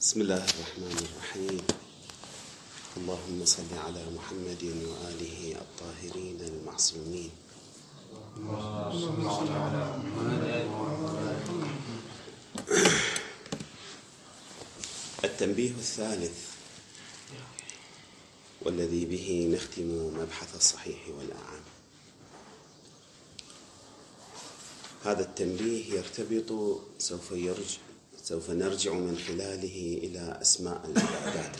بسم الله الرحمن الرحيم. اللهم صل على محمد وآله الطاهرين المعصومين. التنبيه الثالث والذي به نختم مبحث الصحيح والأعم. هذا التنبيه يرتبط سوف نرجع من خلاله إلى أسماء العبادات.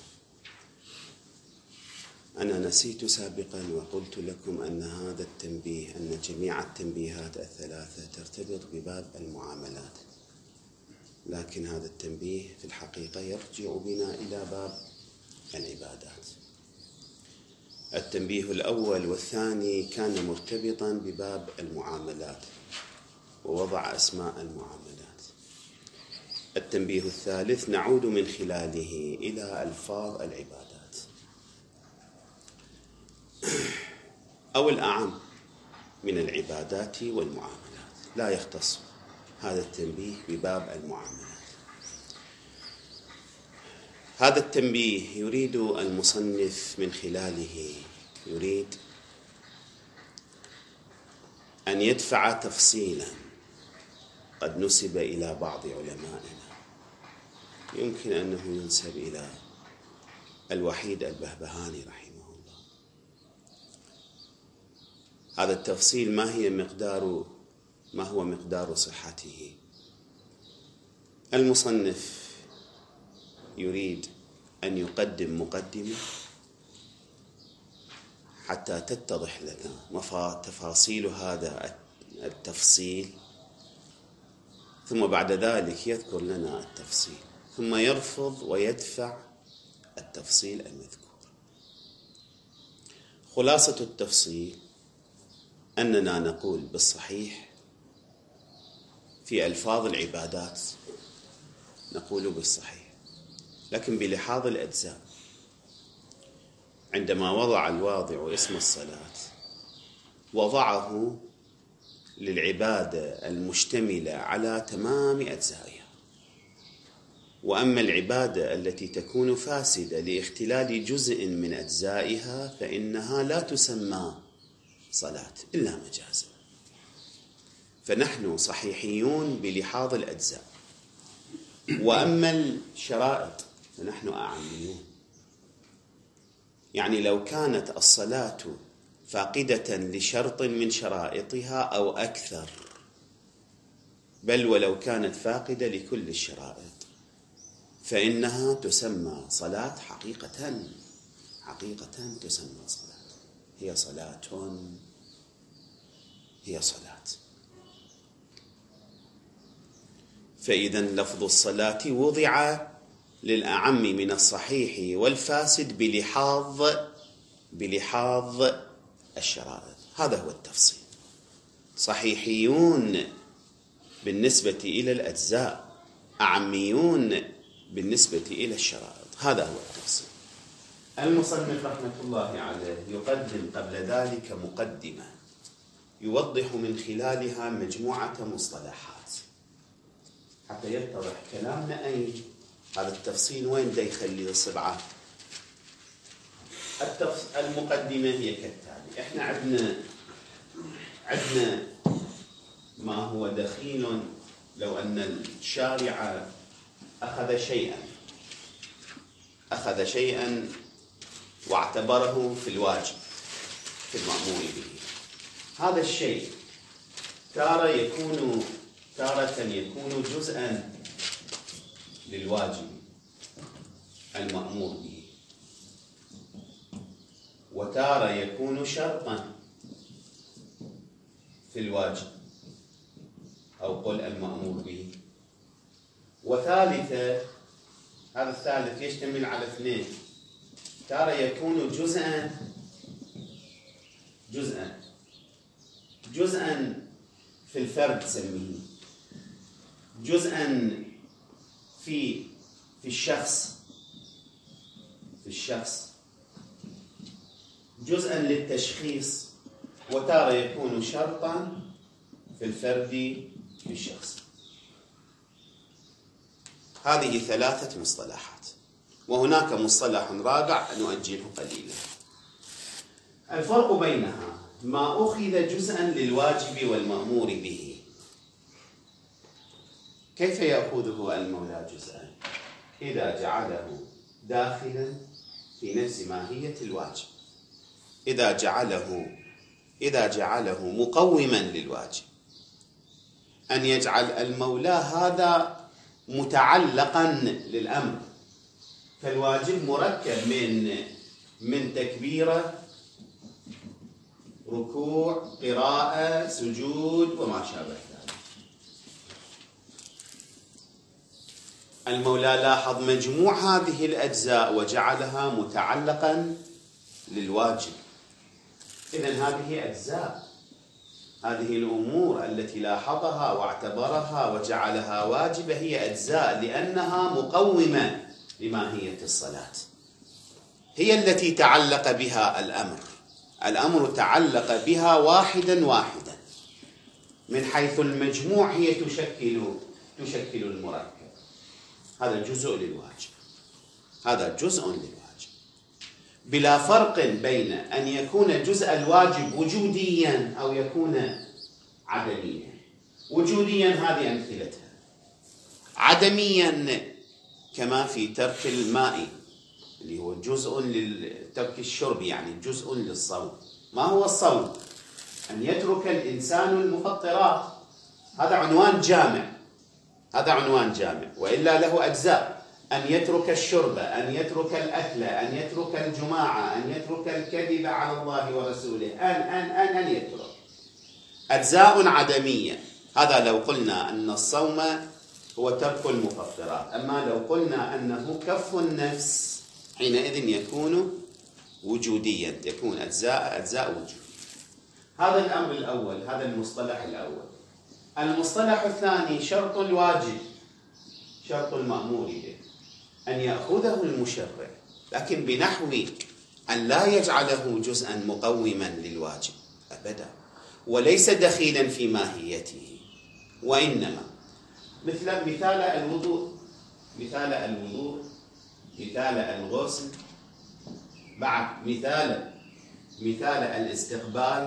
أنا نسيت سابقا وقلت لكم أن هذا التنبيه أن جميع التنبيهات الثلاثة ترتبط بباب المعاملات، لكن هذا التنبيه في الحقيقة يرجع بنا إلى باب العبادات. التنبيه الأول والثاني كان مرتبطا بباب المعاملات ووضع أسماء المعاملات. التنبيه الثالث نعود من خلاله إلى ألفاظ العبادات أو الأعم من العبادات والمعاملات. لا يختص هذا التنبيه بباب المعاملات. هذا التنبيه يريد المصنف من خلاله يريد أن يدفع تفصيلا قد نسب إلى بعض علمائنا، يمكن أنه ينسب إلى الوحيد البهبهاني رحمه الله. هذا التفصيل ما هو مقدار صحته؟ المصنف يريد أن يقدم مقدمة حتى تتضح لنا تفاصيل هذا التفصيل، ثم بعد ذلك يذكر لنا التفصيل، ثم يرفض ويدفع التفصيل المذكور. خلاصة التفصيل أننا نقول بالصحيح في ألفاظ العبادات نقول بالصحيح، لكن بلحاظ الأجزاء. عندما وضع الواضع اسم الصلاة وضعه للعبادة المشتملة على تمام أجزائها، وأما العبادة التي تكون فاسدة لاختلال جزء من أجزائها فإنها لا تسمى صلاة إلا مجازا. فنحن صحيحيون بلحاظ الأجزاء، وأما الشرائط فنحن أعميون. يعني لو كانت الصلاة فاقدة لشرط من شرائطها أو أكثر، بل ولو كانت فاقدة لكل الشرائط، فإنها تسمى صلاة حقيقة تسمى صلاة. هي صلاة. فإذا لفظ الصلاة وضع للأعم من الصحيح والفاسد بلحاظ الشرائط. هذا هو التفصيل. صحيحيون بالنسبة إلى الأجزاء، أعميون بالنسبة إلى الشرائط. هذا هو التفصيل. المصنف رحمة الله عليه يقدم قبل ذلك مقدمة يوضح من خلالها مجموعة مصطلحات حتى يتضح كلامنا. أين هذا التفصيل وين دا يخلي الصبعة؟ المقدمة هي كالتالي. احنا عندنا ما هو دخيل. لو أن الشارع أخذ شيئا واعتبره في الواجب في المأمور به، هذا الشيء تارة يكون جزءا للواجب المأمور به، وتارة يكون شرطا في الواجب أو قل المأمور به، وثالثة هذا الثالث يشتمل على اثنين. تارة يكون جزءا في الفرد سميه، جزءا في الشخص جزءا للتشخيص، وتارة يكون شرطا في الفرد في الشخص. هذه 3 مصطلحات، وهناك مصطلح رابع نؤجله قليلا. الفرق بينها: ما أخذ جزءا للواجب والمأمور به. كيف يأخذه المولى جزءا؟ إذا جعله داخلا في نفس ماهية الواجب، إذا جعله مقوما للواجب، أن يجعل المولى هذا متعلقا للأمر، فالواجب مركب من تكبيرة، ركوع، قراءة، سجود وما شابه ذلك. المولى لاحظ مجموع هذه الأجزاء وجعلها متعلقا للواجب. إذن هذه أجزاء، هذه الأمور التي لاحظها واعتبرها وجعلها واجبة هي أجزاء، لأنها مقومة لماهية الصلاة، هي التي تعلق بها الأمر تعلق بها واحدا واحدا. من حيث المجموع هي تشكل المركب. هذا جزء للواجب، هذا جزء للواجب، بلا فرق بين أن يكون جزء الواجب وجوديا أو يكون عدميا. وجوديا هذه أمثلتها، عدميا كما في ترك الماء اللي هو جزء لترك الشرب، يعني جزء للصوم. ما هو الصوم؟ أن يترك الإنسان المفطرات، هذا عنوان جامع، وإلا له أجزاء: أن يترك الشرب، أن يترك الأكل، أن يترك الجماعة، أن يترك الكذب على الله ورسوله، أن يترك أجزاء عدمية. هذا لو قلنا أن الصوم هو ترك المفطرات. أما لو قلنا أنه كف النفس، حينئذ يكون وجوديا، يكون أجزاء وجود. هذا الأمر الأول، هذا المصطلح الأول. المصطلح الثاني: شرط الواجب، شرط المأمور به، أن يأخذه المشرع، لكن بنحو أن لا يجعله جزءا مقوما للواجب أبدا، وليس دخيلا في ماهيته، وإنما مثال الوضوء، مثال الغسل، بعد مثال الاستقبال،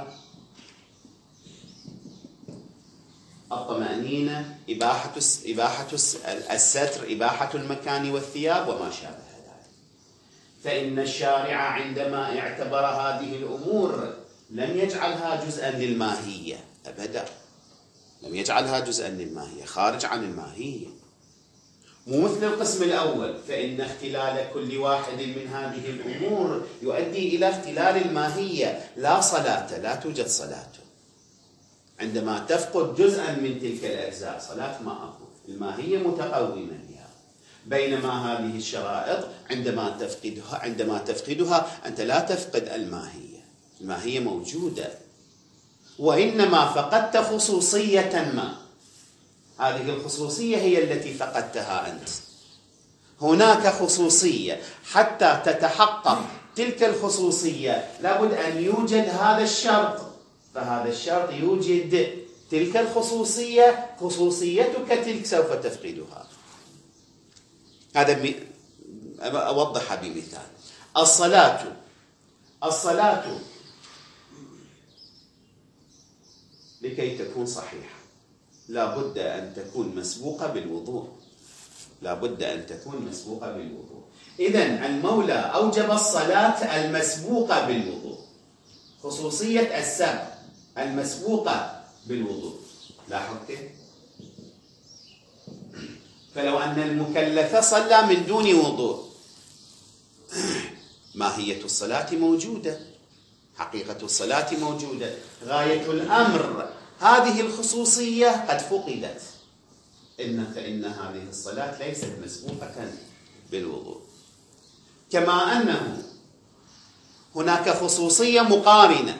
الطمأنينة، إباحة الستر، إباحة المكان والثياب وما شابه ذلك. فإن الشارع عندما اعتبر هذه الأمور لم يجعلها جزءا للماهية أبدا، لم يجعلها جزءا للماهية، خارج عن الماهية. مو مثل القسم الأول، فإن اختلال كل واحد من هذه الأمور يؤدي إلى اختلال الماهية. لا صلاة، لا توجد صلاة عندما تفقد جزءا من تلك الأجزاء، صلاة ما أكو، الماهية متقومة بها. بينما هذه الشرائط عندما تفقدها أنت لا تفقد الماهية، الماهية موجودة، وإنما فقدت خصوصية ما. هذه الخصوصية هي التي فقدتها أنت. هناك خصوصية، حتى تتحقق تلك الخصوصية لابد أن يوجد هذا الشرط، فهذا الشرط يوجد تلك الخصوصية، خصوصيتك تلك سوف تفقدها. هذا أوضح بمثال: الصلاة لكي تكون صحيحة لابد أن تكون مسبوقة بالوضوء، إذن المولى أوجب الصلاة المسبوقة بالوضوء، خصوصية السبق المسبوقة بالوضوء. لاحظت؟ فلو أن المكلف صلى من دون وضوء، ماهية الصلاة موجودة، حقيقة الصلاة موجودة، غاية الأمر هذه الخصوصية قد فقدت، فإن هذه الصلاة ليست مسبوقة بالوضوء. كما أنه هناك خصوصية مقارنة،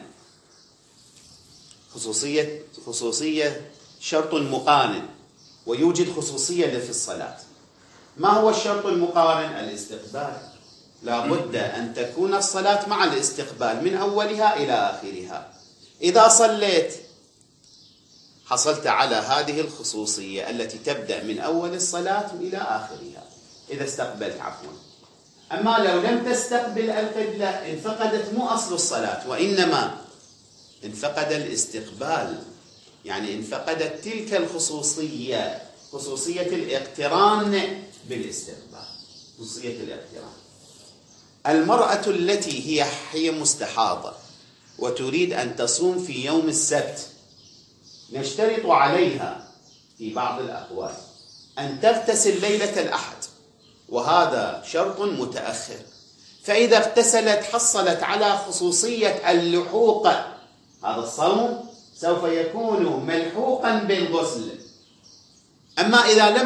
خصوصية شرط مقارن، ويوجد خصوصية في الصلاة. ما هو الشرط المقارن؟ الاستقبال. لا بد أن تكون الصلاة مع الاستقبال من أولها إلى آخرها. إذا صليت حصلت على هذه الخصوصية التي تبدأ من أول الصلاة إلى آخرها إذا استقبلت عفوا. أما لو لم تستقبل القبلة انفقدت مو أصل الصلاة، وإنما انفقد الاستقبال، يعني انفقدت تلك الخصوصية، خصوصية الاقتران بالاستقبال، خصوصية الاقتران. المرأة التي هي مستحاضة وتريد أن تصوم في يوم السبت، نشترط عليها في بعض الأقوال أن تغتسل ليلة الأحد، وهذا شرط متأخر، فإذا اغتسلت حصلت على خصوصية اللحوق، هذا الصوم سوف يكون ملحوقا بالغسل. أما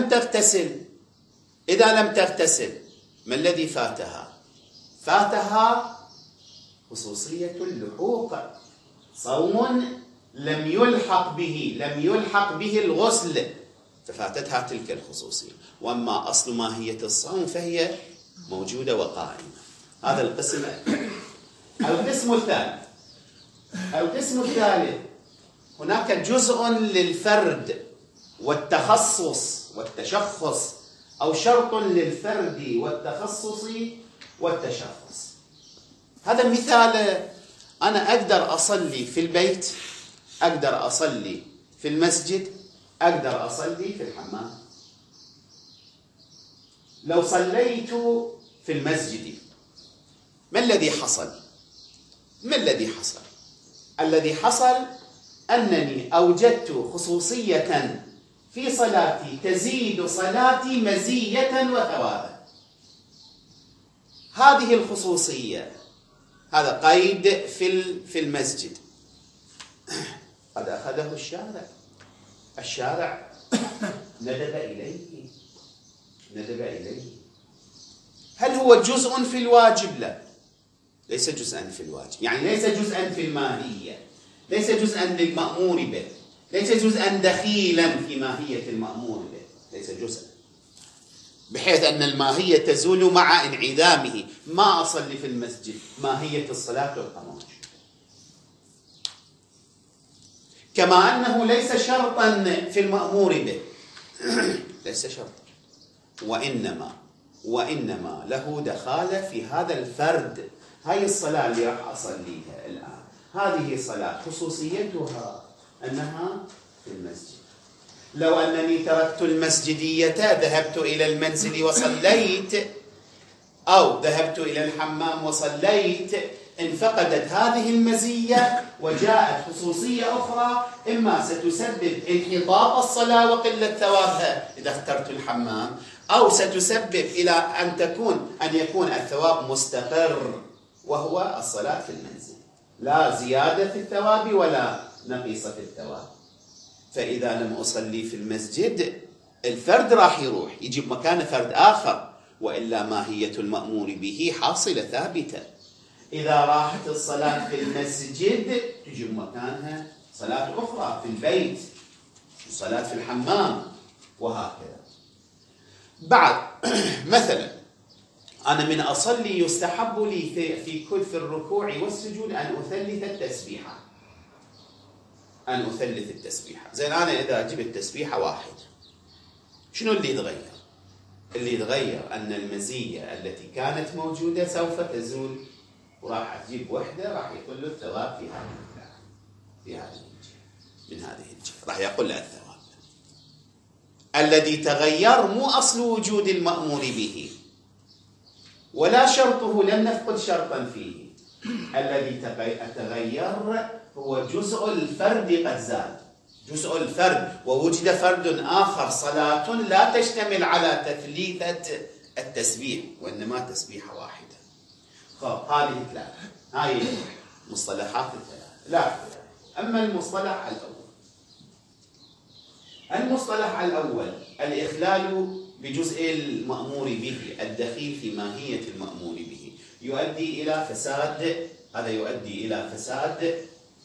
إذا لم تغتسل ما الذي فاتها؟ فاتها خصوصية اللحوق، صوم لم يلحق به الغسل، ففاتتها تلك الخصوصية. وأما أصل ماهية الصوم فهي موجودة وقائمة. هذا القسم القسم الثالث هناك جزء للفرد والتخصص والتشخص، أو شرط للفرد والتخصص والتشخص. هذا مثال: أنا أقدر أصلي في البيت، أقدر أصلي في المسجد، أقدر أصلي في الحمام. لو صليت في المسجد ما الذي حصل؟ الذي حصل أنني أوجدت خصوصية في صلاتي تزيد صلاتي مزية وثوابا. هذه الخصوصية، هذا قيد في المسجد، قد أخذه الشارع ندب إليه. هل هو جزء في الواجب؟ لا، ليس جزءا في الواجب، يعني ليس جزءا في الماهية، ليس جزءا للمأمور به، ليس جزءا دخيلا في ماهية المأمور به، ليس جزءا، بحيث أن الماهية تزول مع انعدامه. ما أصلي في المسجد، ماهية الصلاة والقماش. كما أنه ليس شرطا في المأمور به، ليس شرطا، وإنما له دخالة في هذا الفرد. هاي الصلاة اللي راح أصليها الآن، هذه صلاة خصوصيتها أنها في المسجد. لو أنني تركت المسجدية ذهبت إلى المنزل وصليت، أو ذهبت إلى الحمام وصليت، انفقدت هذه المزية وجاءت خصوصية أخرى، إما ستسبب انحطاط الصلاة وقلة ثوابها إذا اخترت الحمام، أو ستسبب إلى أن يكون الثواب مستقر، وهو الصلاة في المنزل، لا زيادة في الثواب ولا نقيص في الثواب. فإذا لم أصلي في المسجد الفرد راح يروح يجيب مكان فرد آخر، وإلا ماهية المأمور به حاصلة ثابتة. إذا راحت الصلاة في المسجد تجيب مكانها صلاة أخرى في البيت، صلاة في الحمام، وهكذا. بعد مثلا أنا من أصلي يستحب لي في الركوع والسجود أن أثلث التسبيحة. زين، أنا إذا جبت تسبيحة واحد شنو اللي يتغير؟ اللي يتغير أن المزية التي كانت موجودة سوف تزول، وراح أجيب وحدة راح يقل الثواب في هذه من هذه الجهة راح يقل الثواب. الذي تغير مو أصل وجود المأمور به ولا شرطه، لم نفقد شرطا فيه. الذي تغير هو جزء الفرد، قد زاد جزء الفرد، ووجد فرد آخر صلاة لا تشتمل على تثليثة التسبيح، وإنما تسبيحة واحدة. هذه ثلاثة، هاي مصطلحات الثلاثة. لا، أما المصطلح الأول الإخلال بجزء المأمور به، الدخيل في ماهية المأمور به، يؤدي إلى فساد. هذا يؤدي إلى فساد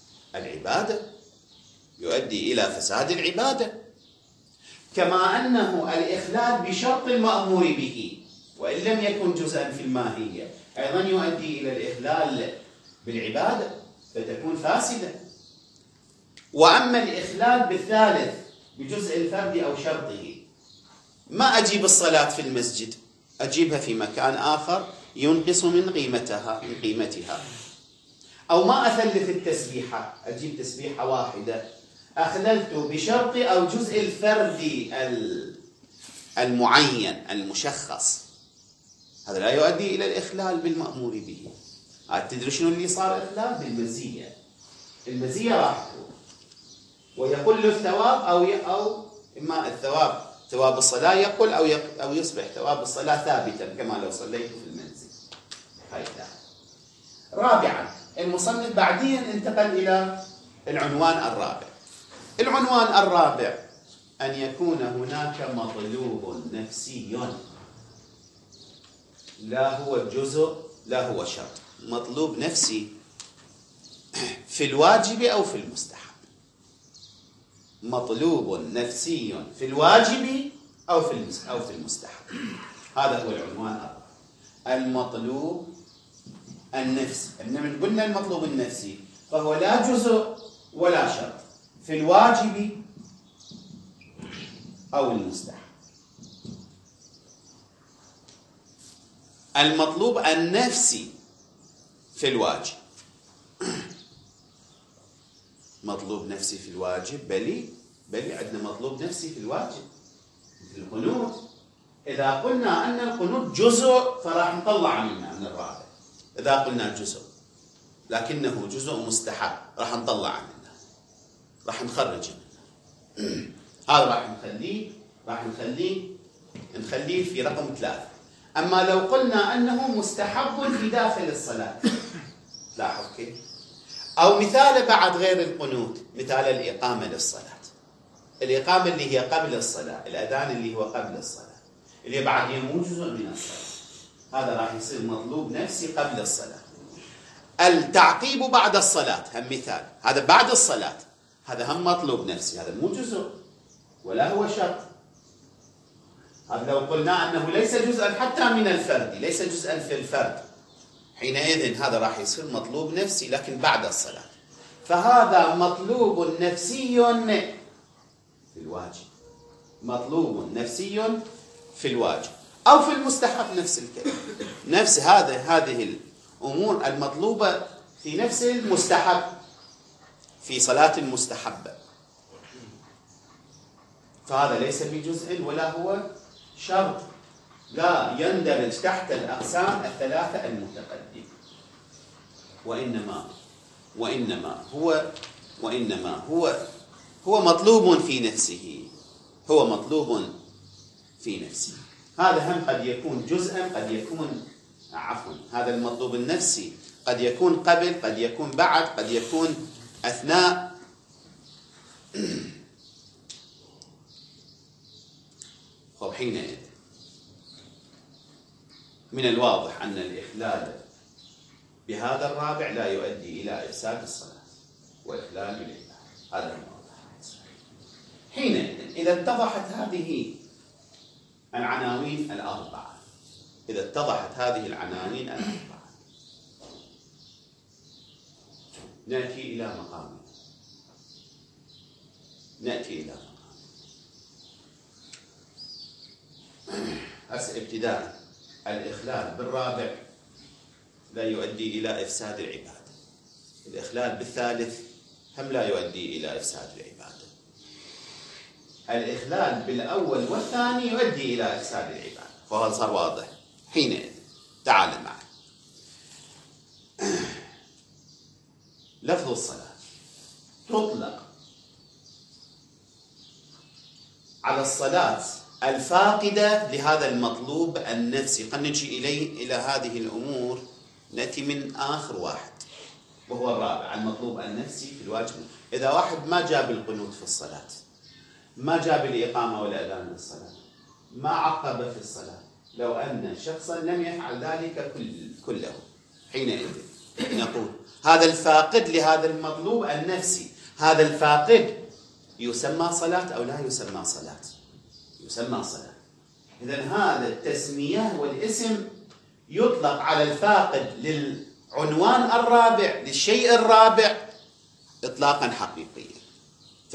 العبادة، كما أنه الإخلال بشرط المأمور به وإن لم يكن جزءا في الماهية أيضا يؤدي إلى الإخلال بالعبادة فتكون فاسدة. وأما الإخلال بالثالث بجزء الفرد أو شرطه، ما أجيب الصلاة في المسجد، أجيبها في مكان آخر ينقص من قيمتها، أو ما أثلث التسبيحة، أجيب تسبيحة واحدة أخللت بشرط أو جزء الفرد المعين المشخص، هذا لا يؤدي إلى الإخلال بالمأمور به. تدري شنو اللي صار إخلال؟ بالمزية. المزية راح ويقل الثواب أو إما الثواب ثواب الصلاة يقل أو يصبح ثواب الصلاة ثابتا كما لو صليت في المنزل. هذا. رابعا المصنف بعدين انتقل إلى العنوان الرابع. العنوان الرابع أن يكون هناك مطلوب نفسي، لا هو جزء لا هو شرط، مطلوب نفسي في الواجب أو في المستحب. مطلوب نفسي في الواجب أو في المستحب، هذا هو العنوان الرابع. المطلوب النفسي، إنما قلنا المطلوب النفسي فهو لا جزء ولا شرط، في الواجب أو المستحب. المطلوب النفسي في الواجب، مطلوب نفسي في الواجب، بل عندنا مطلوب نفسي في الواجب مثل القنوت. إذا قلنا أن القنوت جزء فراح نطلع منه من الرابع، إذا قلنا جزء لكنه جزء مستحب راح نطلع منه، راح نخرج منه. هذا راح نخليه في رقم 3. أما لو قلنا أنه مستحب في داخل الصلاة، لاحظ كيف؟ أو مثال بعد غير القنوت، مثال الإقامة للصلاة، الإقامة اللي هي قبل الصلاة، الأذان اللي هو قبل الصلاة، اللي بعد مو جزء من الصلاة، هذا راح يصير مطلوب نفسي قبل الصلاة. التعقيب بعد الصلاة هم مثال، هذا بعد الصلاة، هذا هم مطلوب نفسي، هذا مو جزء ولا هو شرط. هذا لو قلنا أنه ليس جزءا حتى من الفرد، ليس جزءا في الفرد، حينئذ هذا راح يصير مطلوب نفسي لكن بعد الصلاة. فهذا مطلوب نفسي في الواجب، مطلوب نفسي في الواجب أو في المستحب، نفس الكلام، نفس هذه الأمور المطلوبة في نفس المستحب، في صلاة المستحبة، فهذا ليس بجزء ولا هو شرط، لا يندرج تحت الأقسام الثلاثة المتقدمة، وإنما هو مطلوب في نفسه، هو مطلوب في نفسه. هذا هم قد يكون جزءا، قد يكون هذا المطلوب النفسي قد يكون قبل، قد يكون بعد، قد يكون أثناء. حينئذ من الواضح أن الإخلال بهذا الرابع لا يؤدي إلى إفساد الصلاة وإخلال بالعبادة، هذا الواضح. حينئذ إذا اتضحت هذه العناوين الأربعة، نأتي إلى مقام هسه ابتداء. الإخلال بالرابع لا يؤدي إلى إفساد العبادة، الإخلال بالثالث هم لا يؤدي إلى إفساد العبادة، الإخلال بالأول والثاني يؤدي إلى إفساد العبادة، فهذا صار واضح. حينئذ تعال معي. لفظ الصلاة تطلق على الصلاة الفاقدة لهذا المطلوب النفسي. قد نجي إلى هذه الأمور، نأتي من آخر واحد وهو الرابع، المطلوب النفسي في الواجب. إذا واحد ما جاب القنوت في الصلاة، ما جاب الإقامة والأذان للصلاة، ما عقب في الصلاة، لو أن شخصا لم يفعل ذلك كله، حينئذ نقول هذا الفاقد لهذا المطلوب النفسي، هذا الفاقد يسمى صلاة أو لا يسمى صلاة؟ يسمى صلاة. إذن هذا التسمية والاسم يطلق على الفاقد للعنوان الرابع، للشيء الرابع، إطلاقا حقيقيا.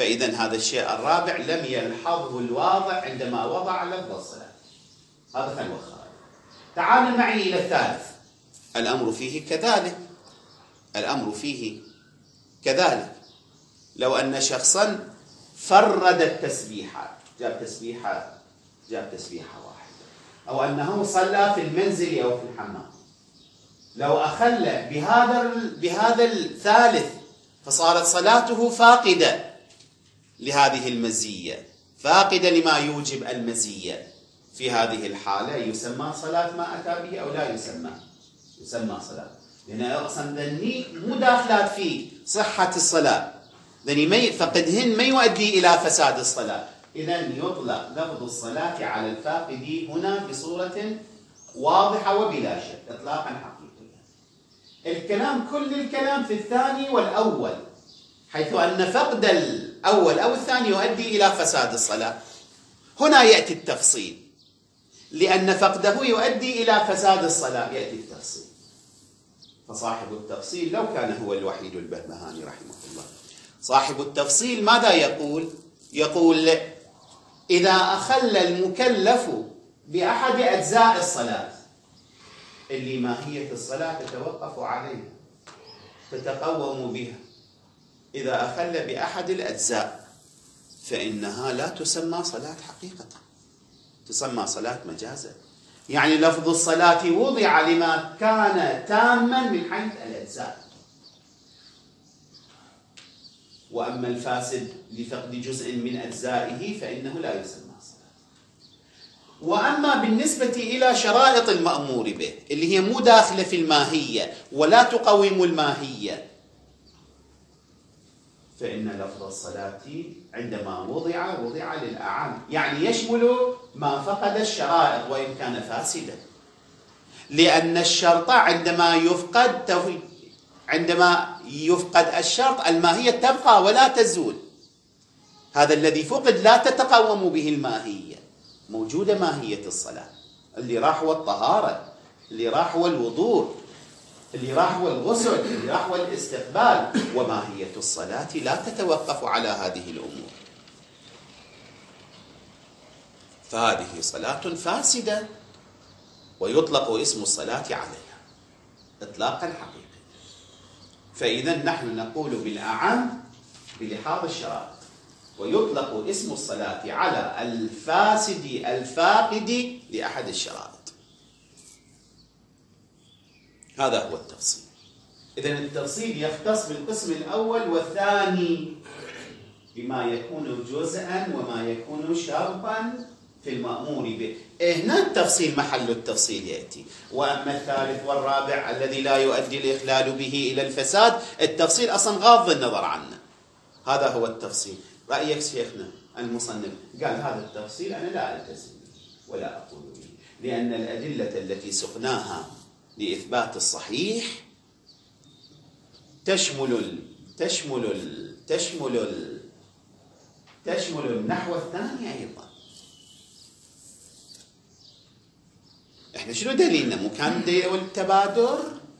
فإذا هذا الشيء الرابع لم يلحظه الواضع عندما وضع لفظ الصلاة. هذا خلوة خارج. تعال معي إلى الثالث. الأمر فيه كذلك. الأمر فيه كذلك. لو أن شخصا فرد التسبيحات، جاب تسبيحة واحدة، أو أنه صلى في المنزل أو في الحمام، لو أخل بهذا الثالث فصارت صلاته فاقدة لهذه المزية، فاقدة لما يوجب المزية. في هذه الحالة يسمى صلاة ما أتى به أو لا يسمى؟ يسمى صلاة، لأن أقسم ذني مو داخلات في صحة الصلاة، ذني فقدهن ما يؤدي إلى فساد الصلاة. إذن يطلق لفظ الصلاة على الفاقد هنا بصورة واضحة وبلا شك إطلاقا حقيقيا. كل الكلام في الثاني والأول، حيث أن فقد الأول أو الثاني يؤدي إلى فساد الصلاة. هنا يأتي التفصيل، لأن فقده يؤدي إلى فساد الصلاة يأتي التفصيل. فصاحب التفصيل لو كان هو الوحيد البهبهاني رحمه الله، صاحب التفصيل ماذا يقول؟ يقول إذا أخل المكلف بأحد أجزاء الصلاة اللي ماهية الصلاة تتوقف عليها تتقوم بها، إذا أخل بأحد الأجزاء فإنها لا تسمى صلاة حقيقة، تسمى صلاة مجازا. يعني لفظ الصلاة وضع لما كان تاما من حيث الأجزاء، وأما الفاسد لفقد جزء من أجزائه فإنه لا يسمى صلاة. وأما بالنسبة إلى شرائط المأمور به اللي هي مو داخلة في الماهية ولا تقوم الماهية، فإن لفظ الصلاة عندما وضع للأعم، يعني يشمل ما فقد الشرائط وإن كان فاسدا، لأن الشرط عندما يفقد الشرط الماهية تبقى ولا تزول. هذا الذي فقد لا تتقوم به الماهية، موجودة ماهية الصلاة، اللي راح هو الطهارة، اللي راح هو الوضوء، اللي راح هو الغسل، اللي راح هو الاستقبال، وماهية الصلاة لا تتوقف على هذه الأمور. فهذه صلاة فاسدة ويطلق اسم الصلاة عليها إطلاقا حقيقي. فإذا نحن نقول بالأعم بلحاظ الشرائط، ويطلق اسم الصلاة على الفاسد الفاقد لأحد الشرائط. هذا هو التفصيل. إذن التفصيل يختص بالقسم الأول والثاني بما يكون جزءا وما يكون شرطا في المأمور به. هنا التفصيل محل التفصيل يأتي. وأما الثالث والرابع الذي لا يؤدي الإخلال به إلى الفساد، التفصيل أصلا غاض النظر عنه. هذا هو التفصيل. رأيك شيخنا المصنف قال هذا التفصيل أنا لا ألتزم به ولا أقول به، لأن الأدلة التي سقناها لإثبات الصحيح تشمل النحو الثاني أيضا. احنا شنو دليلنا؟ مو كان دليل التبادر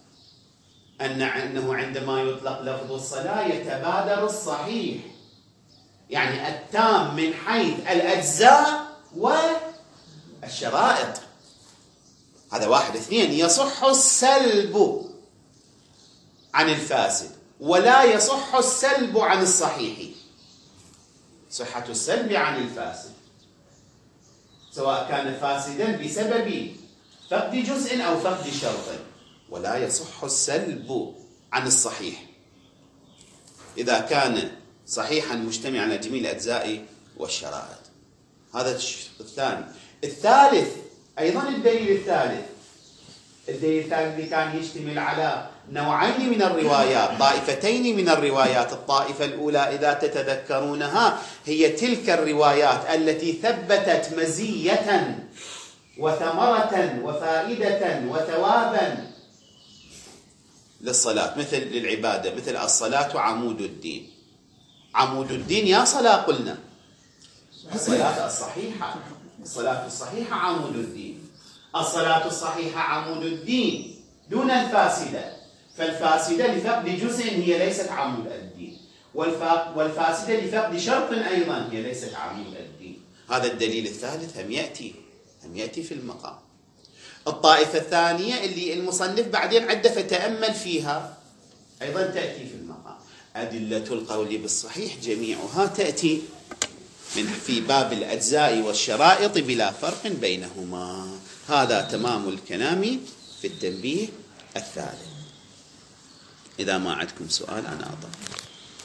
أنه عندما يطلق لفظ الصلاة يتبادر الصحيح، يعني التام من حيث الأجزاء والشرائط. هذا واحد. اثنين، يصح السلب عن الفاسد ولا يصح السلب عن الصحيح. صحة السلب عن الفاسد سواء كان فاسدا بسبب فقد جزء أو فقد شرط، ولا يصح السلب عن الصحيح إذا كان صحيحا مجتمعا على جميع الأجزاء والشرائط. هذا الثاني. الثالث أيضا الدليل الثالث اللي كان يشتمل على نوعين من الروايات، طائفتين من الروايات. الطائفة الأولى إذا تتذكرونها هي تلك الروايات التي ثبتت مزية وثمرة وفائدة وثوابا للصلاة، مثل للعبادة، مثل الصلاة عمود الدين. عمود الدين يا صلاة قلنا الصلاة الصحيحة، الصلاة الصحيحة عمود الدين. الصلاة الصحيحة عمود الدين دون الفاسدة، فالفاسدة لفقد جزء هي ليست عمود الدين. والفاسدة لفقد شرط أيضا هي ليست عميل الدين. هذا الدليل الثالث هم يأتي في المقام. الطائفة الثانية اللي المصنف بعدين عد فتأمل فيها أيضا تأتي في المقام. أدلة القول بالصحيح جميعها تأتي في باب الأجزاء والشرائط بلا فرق بينهما. هذا تمام الكلام في التنبيه الثالث. إذا ما عندكم سؤال أنا أضف.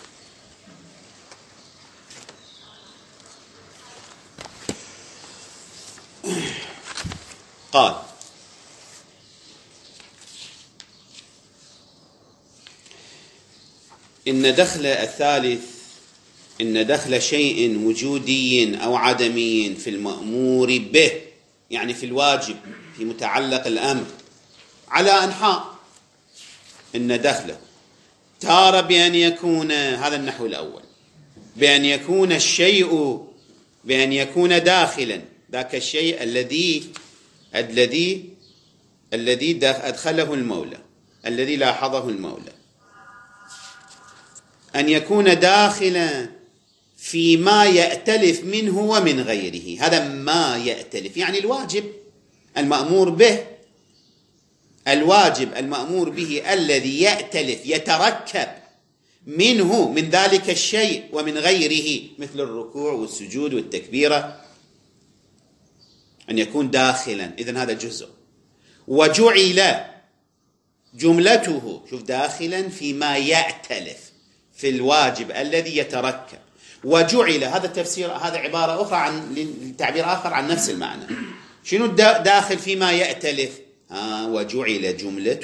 قال: إن دخل شيء وجودي أو عدمي في المأمور به، يعني في الواجب، في متعلق الأمر، على أنحاء. إن دخله تارة بأن يكون، هذا النحو الأول، بأن يكون الشيء، بأن يكون داخلا، ذاك الشيء الذي أدخله المولى، الذي لاحظه المولى، أن يكون داخلا فيما يأتلف منه ومن غيره. هذا ما يأتلف يعني الواجب المأمور به، الواجب المأمور به الذي يأتلف يتركب منه، من ذلك الشيء ومن غيره، مثل الركوع والسجود والتكبيرة، أن يكون داخلا. إذن هذا جزء. وجعل جملته، شوف، داخلا فيما يأتلف في الواجب الذي يتركب. وجعل، هذا التفسير، هذا عبارة أخرى عن تعبير آخر عن نفس المعنى. شنو داخل فيما يأتلف؟ وجعل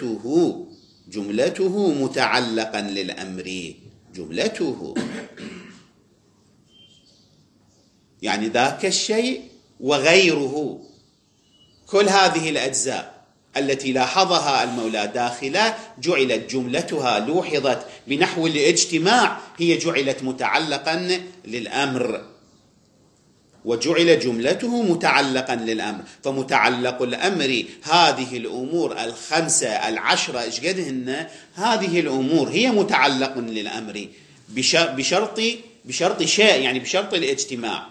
جملته متعلقا للأمر. جملته يعني ذاك الشيء وغيره، كل هذه الأجزاء التي لاحظها المولى داخلة جعلت جملتها، لوحظت بنحو الاجتماع، هي جعلت متعلقا للأمر. وجعل جملته متعلقا للأمر، فمتعلق الأمر هذه الأمور الخمسة العشرة إيش قدهن، هذه الأمور هي متعلق للأمر بشرط شيء، يعني بشرط الاجتماع،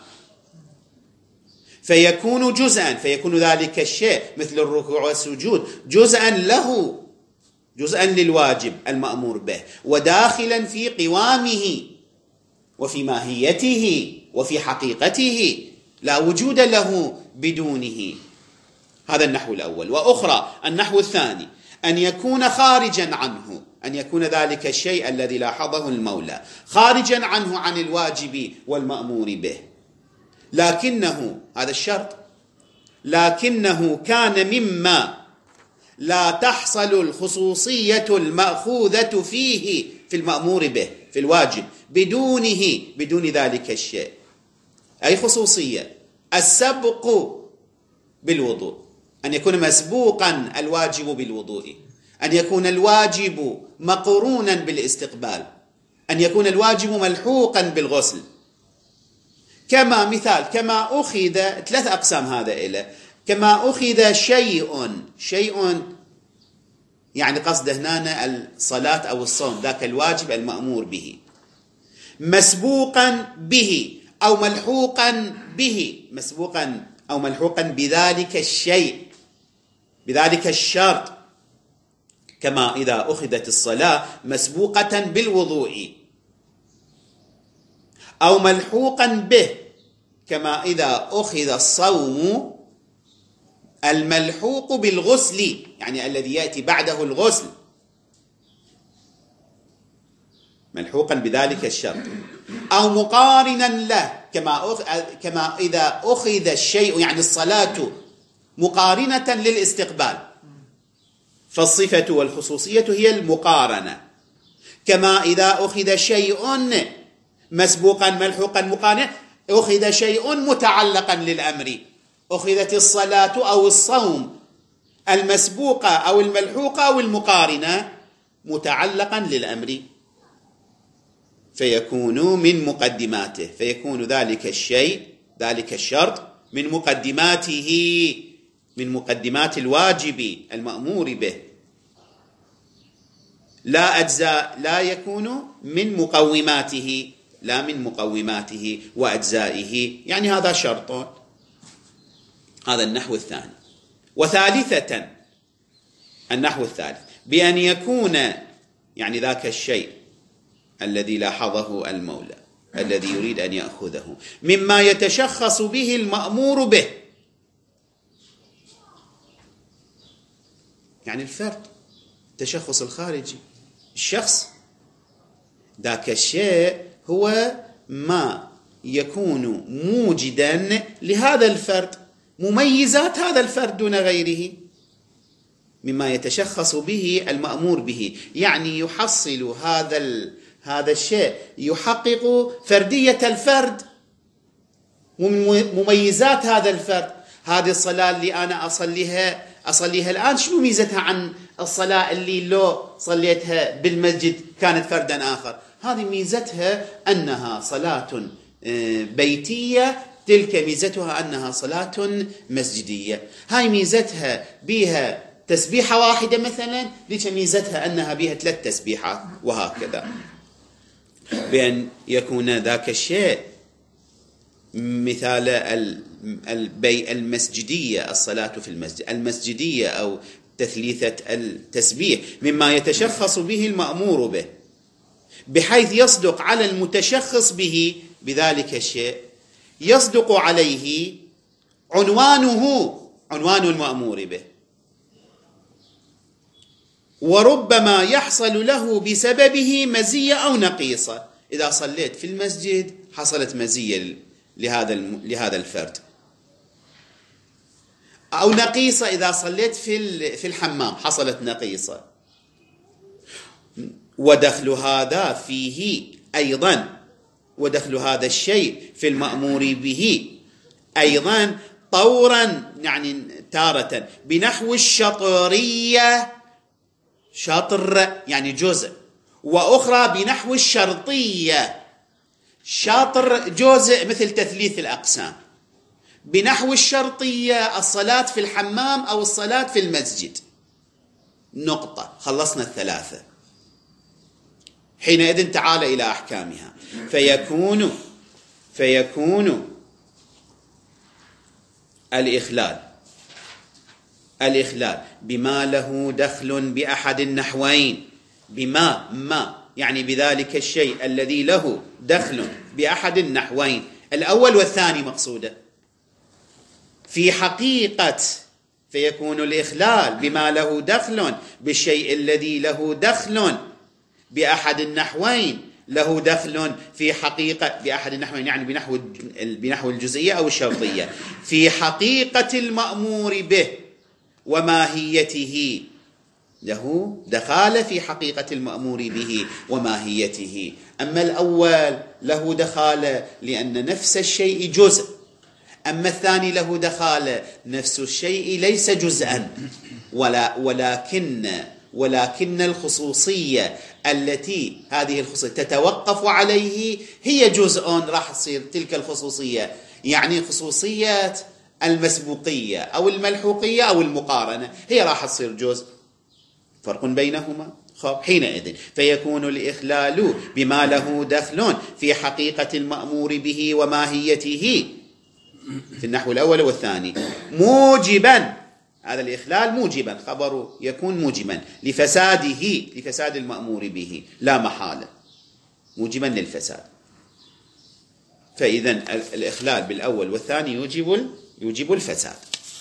فيكون جزءا، فيكون ذلك الشيء مثل الركوع والسجود جزءا له، جزءا للواجب المأمور به، وداخلا في قوامه وفي ماهيته وفي حقيقته، لا وجود له بدونه. هذا النحو الأول. وأخرى النحو الثاني، أن يكون خارجا عنه، أن يكون ذلك الشيء الذي لاحظه المولى خارجا عنه، عن الواجب والمأمور به، لكنه، هذا الشرط، لكنه كان مما لا تحصل الخصوصية المأخوذة فيه في المأمور به، في الواجب، بدون ذلك الشيء. أي خصوصية؟ السبق بالوضوء، أن يكون مسبوقا الواجب بالوضوء، أن يكون الواجب مقرونا بالاستقبال، أن يكون الواجب ملحوقا بالغسل. كما مثال، كما أخذ، ثلاث أقسام هذا إله، كما أخذ شيء يعني قصد هنا الصلاة أو الصوم، ذاك الواجب المأمور به، مسبوقا به أو ملحوقا به، مسبوقا أو ملحوقا بذلك الشيء، بذلك الشرط. كما إذا أخذت الصلاة مسبوقة بالوضوء، أو ملحوقا به، كما إذا أخذ الصوم الملحوق بالغسل، يعني الذي يأتي بعده الغسل، ملحوقا بذلك الشرط، أو مقارنا له، كما إذا أخذ الشيء، يعني الصلاة، مقارنة للاستقبال، فالصفة والخصوصية هي المقارنة. كما إذا أخذ شيء مسبوقا ملحوقا مقارنا، أخذ شيء متعلقا للأمر، أخذت الصلاة أو الصوم المسبوقة أو الملحوقة أو المقارنة متعلقا للأمر، فيكون من مقدماته، فيكون ذلك الشيء، ذلك الشرط من مقدماته، من مقدمات الواجب المأمور به. لا أجزاء، لا يكون من مقوماته، لا من مقوماته وأجزائه، يعني هذا شرط. هذا النحو الثاني. وثالثة، النحو الثالث بأن يكون يعني ذاك الشيء الذي لاحظه المولى الذي يريد أن يأخذه مما يتشخص به المأمور به، يعني الفرد، التشخص الخارجي، الشخص، ذاك الشيء هو ما يكون موجدا لهذا الفرد، مميزات هذا الفرد دون غيره، مما يتشخص به المأمور به، يعني يحصل هذا الشيء، يحقق فردية الفرد ومميزات هذا الفرد. هذه الصلاة اللي أنا أصليها الآن شنو ميزتها عن الصلاة اللي لو صليتها بالمسجد كانت فردا آخر؟ هذه ميزتها أنها صلاة بيتية، تلك ميزتها أنها صلاة مسجدية. هاي ميزتها بها تسبيحة واحدة مثلا، ليش ميزتها أنها بها 3 تسبيحات، وهكذا. بأن يكون ذاك الشيء مثال المسجدية، الصلاة في المسجد، المسجدية أو تثليثة التسبيح، مما يتشخص به المأمور به، بحيث يصدق على المتشخص به بذلك الشيء، يصدق عليه عنوان المأمور به، وربما يحصل له بسببه مزية أو نقيصة. إذا صليت في المسجد حصلت مزية لهذا الفرد، أو نقيصة إذا صليت في الحمام حصلت نقيصة. ودخل هذا فيه أيضا، ودخل هذا الشيء في المأمور به أيضا طورا، يعني تارة بنحو الشطرية، شطر يعني جزء، وأخرى بنحو الشرطية، شاطر جزء مثل تثليث الأقسام، بنحو الشرطية الصلاة في الحمام أو الصلاة في المسجد. نقطة، خلصنا 3. حينئذ تعال إلى أحكامها. فيكون الإخلال بما له دخل بأحد النحوين، ما يعني بذلك الشيء الذي له دخل بأحد النحوين، الأول والثاني مقصودة. في حقيقة فيكون الإخلال بما له دخل بالشيء الذي له دخل بأحد النحوين، له دخل في حقيقة بأحد النحوين، يعني بنحو الجزئية أو الشرطية، في حقيقة المأمور به وماهيته، له دخالة في حقيقة المأمور به وماهيته. أما الأول له دخالة لأن نفس الشيء جزء، أما الثاني له دخالة نفس الشيء ليس جزءا، ولكن الخصوصية التي هذه الخصوصية تتوقف عليه هي جزء، راح تصير تلك الخصوصية، يعني خصوصية المسبوقية أو الملحوقية أو المقارنة، هي راح تصير جزء. فرق بينهما. حينئذ فيكون الإخلال بما له دخل في حقيقة المأمور به وماهيته في النحو الأول والثاني موجبا، هذا الإخلال موجبا، خبره يكون موجبا لفساد المأمور به لا محالة، موجبا للفساد. فإذا الإخلال بالأول والثاني يوجب الفساد.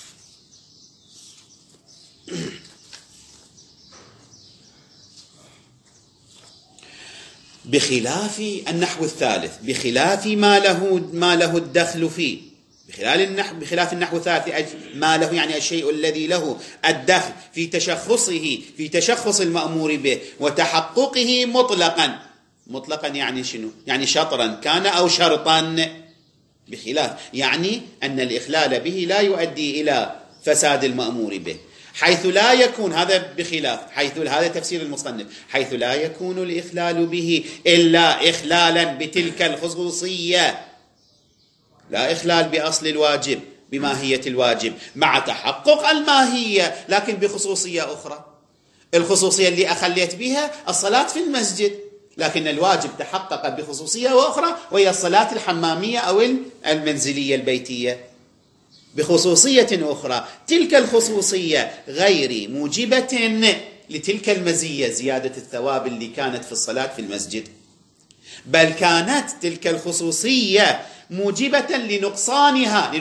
بخلاف النحو الثالث، بخلاف ما له الدخل فيه، بخلاف النحو الثالث ما له يعني الشيء الذي له الدخل في تشخص المأمور به وتحققه مطلقا يعني شنو؟ يعني شطرا كان أو شرطا. بخلاف يعني أن الإخلال به لا يؤدي إلى فساد المأمور به، حيث لا يكون، هذا بخلاف، حيث هذا تفسير المصنف، حيث لا يكون الإخلال به إلا إخلالا بتلك الخصوصية، لا إخلال بأصل الواجب بماهية الواجب مع تحقق الماهية لكن بخصوصية أخرى. الخصوصية اللي أخليت بها الصلاة في المسجد، لكن الواجب تحقق بخصوصية أخرى وهي الصلاة الحمامية أو المنزلية البيتية بخصوصية أخرى. تلك الخصوصية غير موجبة لتلك المزية زيادة الثواب اللي كانت في الصلاة في المسجد، بل كانت تلك الخصوصية موجبة لنقصانها،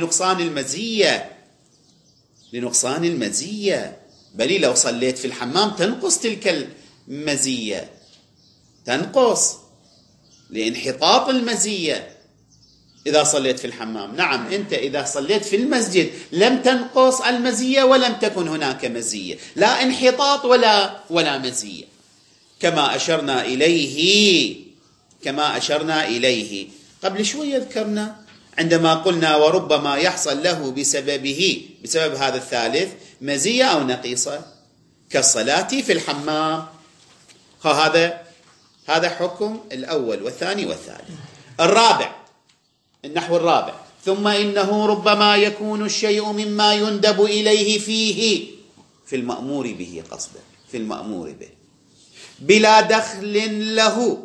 لنقصان المزية. بل لو صليت في الحمام تنقص تلك المزية، تنقص لانحطاط المزية إذا صليت في الحمام. نعم، أنت إذا صليت في المسجد لم تنقص المزية ولم تكن هناك مزية، لا انحطاط ولا مزية، كما أشرنا إليه قبل شوية. ذكرنا عندما قلنا وربما يحصل له بسبب هذا الثالث مزية أو نقيصة كالصلاة في الحمام. هذا حكم الأول والثاني والثالث. النحو الرابع: ثم إنه ربما يكون الشيء مما يندب إليه فيه، في المأمور به قصدا، في المأمور به بلا دخل له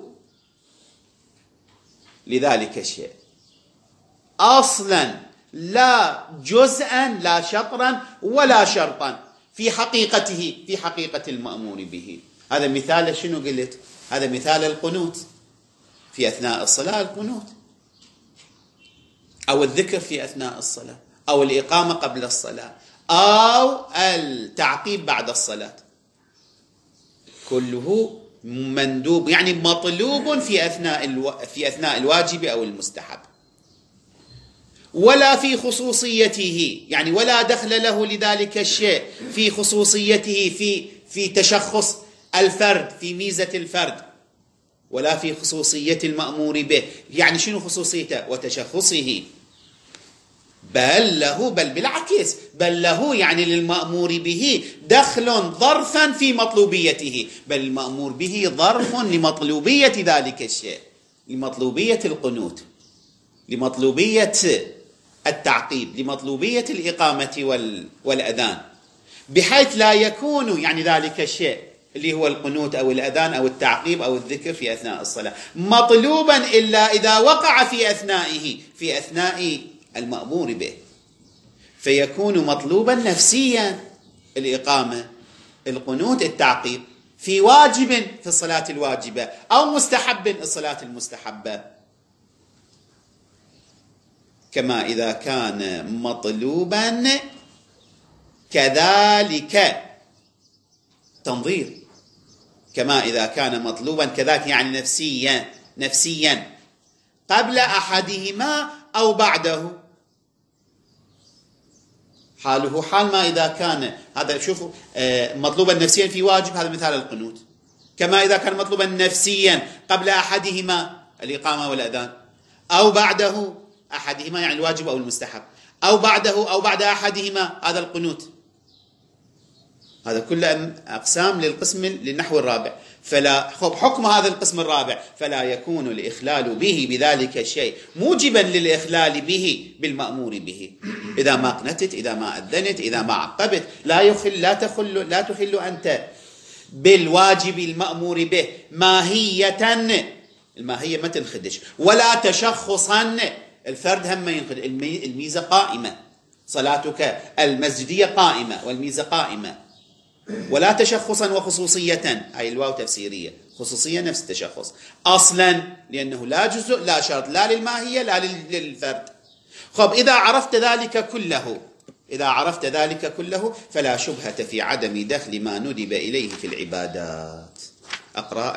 لذلك الشيء أصلا، لا جزءا، لا شطرا ولا شرطا، في حقيقة المأمور به. هذا مثال شنو قلت؟ هذا مثال القنوت في أثناء الصلاة، القنوت أو الذكر في أثناء الصلاة، أو الإقامة قبل الصلاة، أو التعقيب بعد الصلاة، كله مندوب يعني مطلوب في أثناء الواجب أو المستحب، ولا في خصوصيته، يعني ولا دخل له لذلك الشيء في خصوصيته، في تشخص الفرد، في ميزة الفرد، ولا في خصوصية المأمور به. يعني شنو خصوصيته وتشخصه؟ بل بالعكس، بل له يعني للمأمور به دخل ظرفا في مطلوبيته، بل المأمور به ظرف لمطلوبية ذلك الشيء، لمطلوبية القنوت، لمطلوبية التعقيب، لمطلوبية الإقامة والأذان، بحيث لا يكون يعني ذلك الشيء اللي هو القنوت أو الأذان أو التعقيب أو الذكر في أثناء الصلاة مطلوبا إلا إذا وقع في أثناء المأمور به، فيكون مطلوبا نفسيا، الإقامة، القنوت، التعقيب، في واجب في الصلاة الواجبة أو مستحب الصلاة المستحبة، كما إذا كان مطلوبا كذلك، تنظير، كما إذا كان مطلوبا كذلك يعني نفسيا قبل أحدهما أو بعده. حاله حال ما إذا كان هذا، شوفوا، مطلوبا نفسيا في واجب، هذا مثال القنوت، كما إذا كان مطلوبا نفسيا قبل أحدهما الإقامة والأذان، أو بعده أحدهما يعني الواجب أو المستحب، أو بعده أو بعد أحدهما هذا القنوت. هذا كله أقسام للنحو الرابع. فلا حكم هذا القسم الرابع: فلا يكون الإخلال به بذلك الشيء موجبا للإخلال به بالمأمور به. إذا ما قنتت، إذا ما أذنت، إذا ما عقبت، لا تخل أنت بالواجب المأمور به ماهية، الماهية ما تنخدش، ولا تشخصا، الفرد هم ما ينخدش، الميزة قائمة، صلاتك المسجدية قائمة والميزة قائمة، ولا تشخصا وخصوصية، هاي الواو تفسيرية، خصوصية نفس التشخص أصلا، لأنه لا جزء لا شرط، لا للماهية لا للفرد. إذا عرفت ذلك كله فلا شبهة في عدم دخل ما ندب إليه في العبادات. أقرأ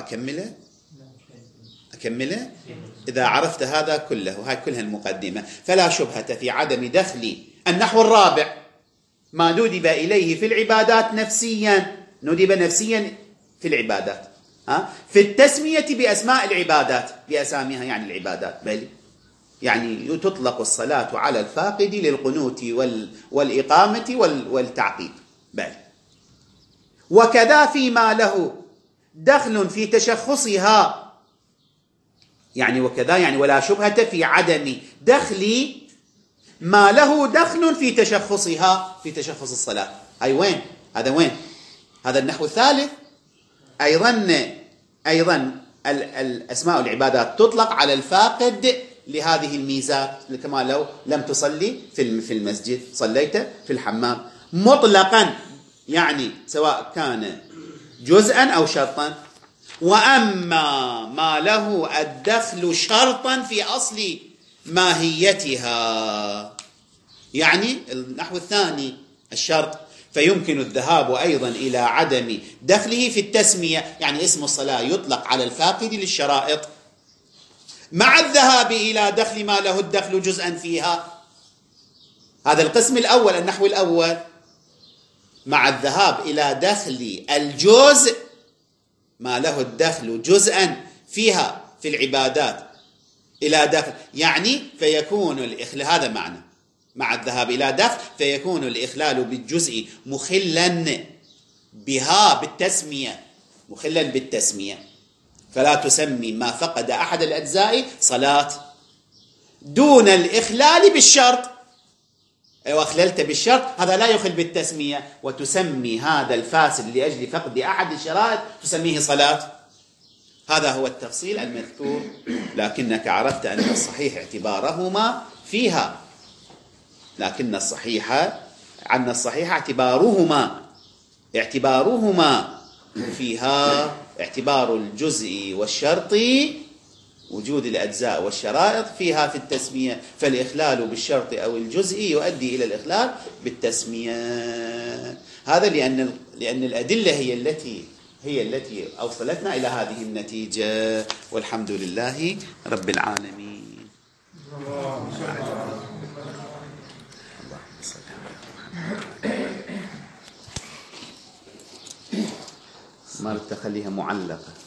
أكمله. إذا عرفت هذا كله، هاي كلها المقدمة، فلا شبهة في عدم دخل النحو الرابع ما ندب إليه في العبادات ندب نفسيا في العبادات، في التسمية بأسماء العبادات، بأساميها يعني العبادات، بل يعني تطلق الصلاة على الفاقد للقنوت والإقامة والتعقيب، بل وكذا فيما له دخل في تشخصها، يعني وكذا يعني ولا شبهة في عدم دخل ما له دخل في تشخصها، في تشخص الصلاة. هاي وين؟ هذا وين؟ هذا النحو الثالث. أيضا الأسماء والعبادات تطلق على الفاقد لهذه الميزات، كما لو لم تصلي في المسجد، صليت في الحمام مطلقا، يعني سواء كان جزءا أو شرطا. وأما ما له الدخل شرطا في أصل ماهيتها، يعني النحو الثاني الشرط، فيمكن الذهاب أيضا إلى عدم دخله في التسمية، يعني اسم الصلاة يطلق على الفاقد للشرائط مع الذهاب إلى دخل ما له الدخل جزءا فيها. هذا القسم الأول، النحو الأول، مع الذهاب إلى دخل الجزء ما له الدخل جزءا فيها في العبادات إلى دخل، يعني فيكون الإخلال، هذا معنى مع الذهاب إلى دخل، فيكون الإخلال بالجزء مخلا بها بالتسمية، مخلا بالتسمية، فلا تسمي ما فقد أحد الأجزاء صلاة، دون الإخلال بالشرط. وأخللت بالشرط، هذا لا يخل بالتسمية، وتسمي هذا الفاسد لأجل فقد أحد الشرائط تسميه صلاة. هذا هو التفصيل المذكور، لكنك عرفت أن الصحيح اعتبارهما فيها، لكن الصحيح اعتبارهما فيها، اعتبار الجزء والشرط، وجود الأجزاء والشرائط فيها في التسمية، فالإخلال بالشرط أو الجزء يؤدي إلى الإخلال بالتسمية. هذا لأن الأدلة هي التي أوصلتنا إلى هذه النتيجة، والحمد لله رب العالمين. ما تخليها معلقة.